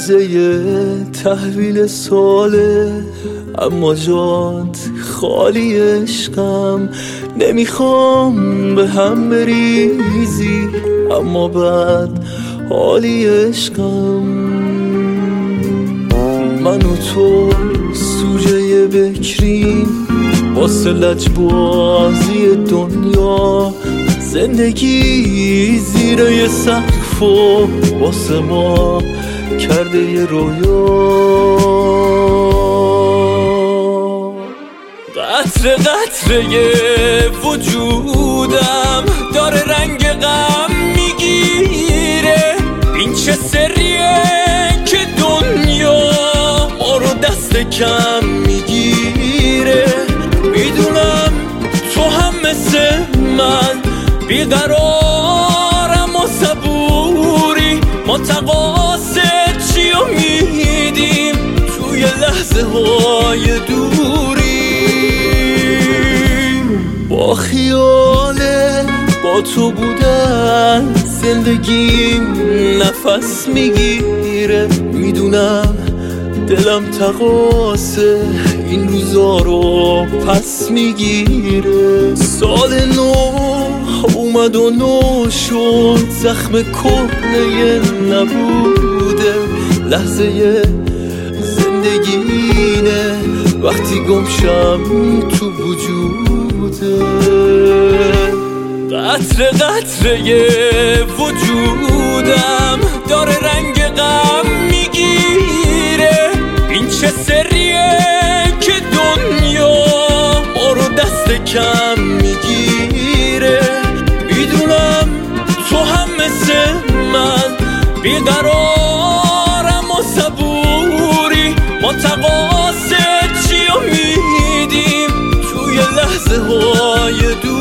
لحظه تحویل ساله، اما جات خالی عشقم. نمیخوام به هم بریزی، اما بعد حالی عشقم. من و تو سوژه بکریم واسه لجبازی دنیا، زندگی زیر یه سقف و واسه ما کرده یه رویا. قطره قطره وجودم داره رنگ غم میگیره. این چه سریه که دنیا ما رو دست کم میگیره. میدونم تو هم مثل من بیقرارم و صبوری، ما تقاصد چی رو میدیم توی لحظه های دوری. با خیاله با تو بودن زندگیم نفس میگیره. میدونم دلم تقاصه این روزا رو پس میگیره. سال نو اومد و نو شد، زخم کهنه نبوده. لحظه زندگینه وقتی گمشم تو وجوده. قطره قطره وجودم داره رنگ غم میگیره. این چه سریه که دنیا ما رو دست کم میگیره. میدونم تو هم مثل من بیقرارم و صبوری، ما تقاصد چی رو میدیم توی لحظه های دور.